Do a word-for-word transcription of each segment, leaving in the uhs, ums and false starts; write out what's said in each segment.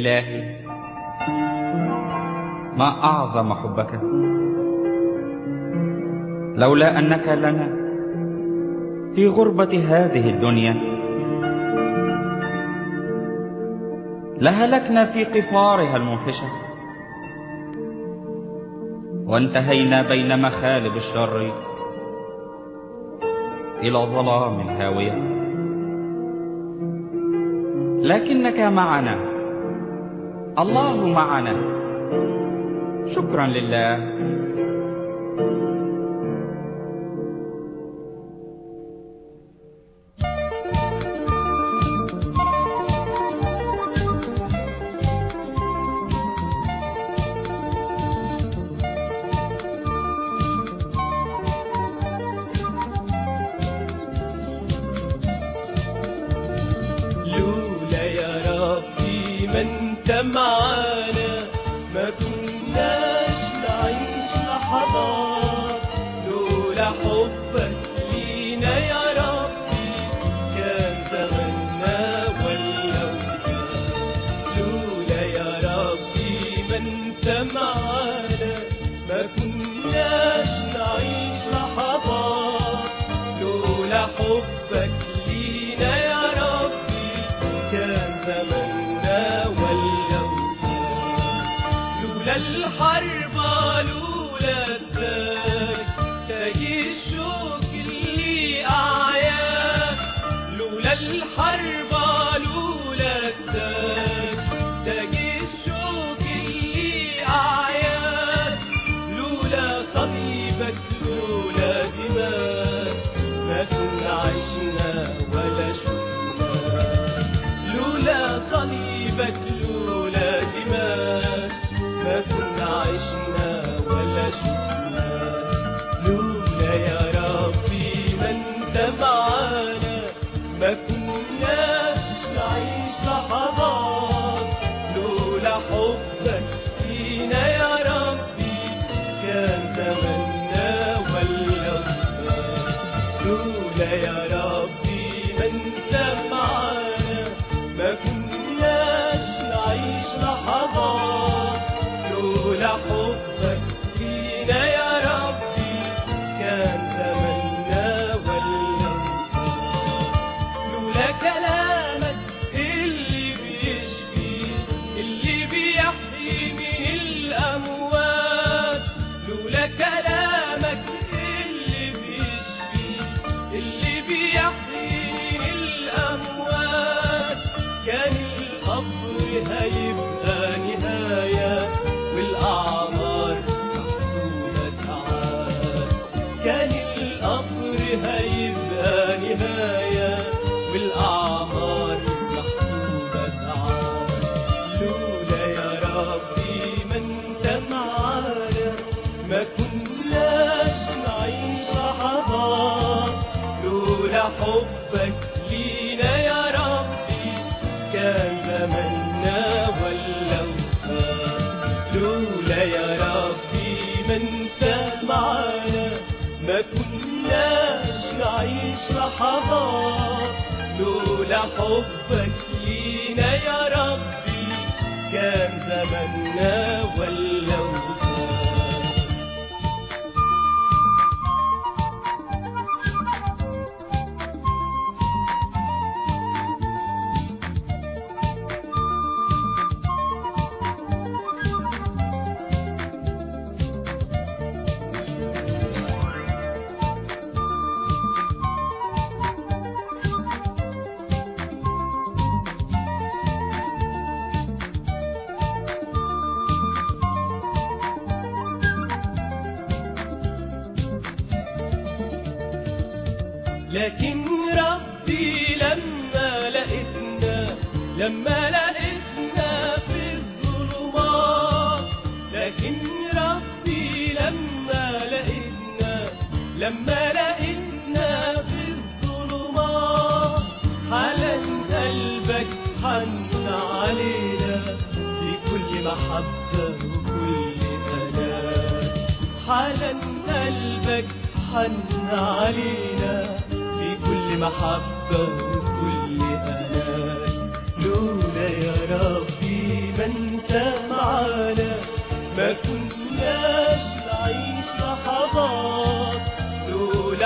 إلهي، ما أعظم حبك، لولا أنك لنا في غربة هذه الدنيا لهلكنا في قفارها الموحشة، وانتهينا بين مخالب الشر إلى ظلام الهاوية. لكنك معنا، الله معنا، شكرا لله. معانا ما كناش نعيش لحظات، لولا حبك لينا يا ربي كان زماننا ولا وفات. لولا يا ربي ما انت معانا ما كناش نعيش لحظات، لولا حبك لينا يا ربي كان زماننا ولا الحربة، لولا الداي تاجي الشوك اللي أعياك. لولا الحربة لولا الداي تاجي الشوك اللي أعياك. لولا صليبك لولا دماك ما كنا عشنا ولا شفنا. لولا صليبك لولا دماك ما كنا عشنا ولا شفنا. لولا يا ربي ما انت معانا ما كناش نعيش لحظات، لولا حبك فينا يا ربي كان زماننا ولا وفات. لولا يا ربي ما انت معانا ما كناش نعيش لحظات، لولا حبك فينا يا ربي كان زماننا ولا وفات. لولا كلامك اللي بيشفي اللي بيحيي من الأموات. لولا كلامك اللي بيشفي اللي بيحيي من الأموات كان القبر هيبقى نهاية والأعمار محسوبة ساعات. كان القبر هيبقى نهاية والأعمار محسوبة ساعات. لولا يا ربي ما انت معانا ما كناش نعيش لحظات، لولا حبك لينا يا ربي كان زماننا ولا وفات. لولا يا ربي ما انت معانا ما كناش نعيش لحظات، لولا حبك لينا يا ربي كان زماننا ولا وفات. لكن ربي لما لقيتنا لما لقيتنا في الظلمات. لكن ربي لما لقيتنا لما لقيتنا في الظلمات حالا قلبك حن علينا بكل محبة وكل أمان. حالا قلبك حن علينا بكل محبة وكل أمان. لولا يا ربي ما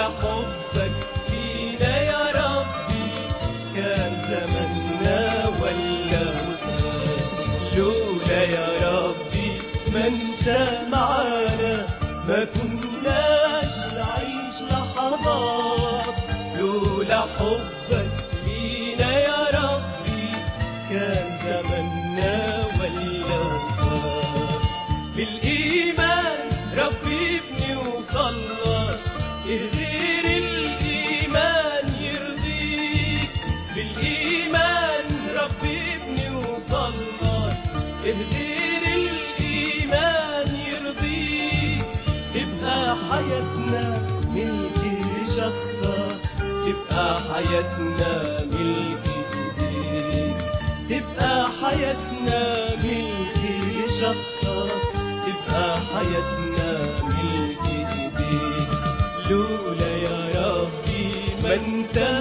حبك فينا يا ربي كان زماننا ولا وفات. لولا يا ربي ما انت معانا ما كناش نعيش لحظات. لولا حبك فينا يا ربي كان زماننا ولا وفات. بالإيمان ربي ابني وصلى غير الإيمان يرضيك. بالإيمان ربي ابني وصلى غير الإيمان يرضيك. تبقى حياتنا ملك شخصك تبقى حياتنا ملك ايديك. تبقى حياتنا ملك شخصك تبقى حياتنا ملك ايديك. لولا يا ربي ما انت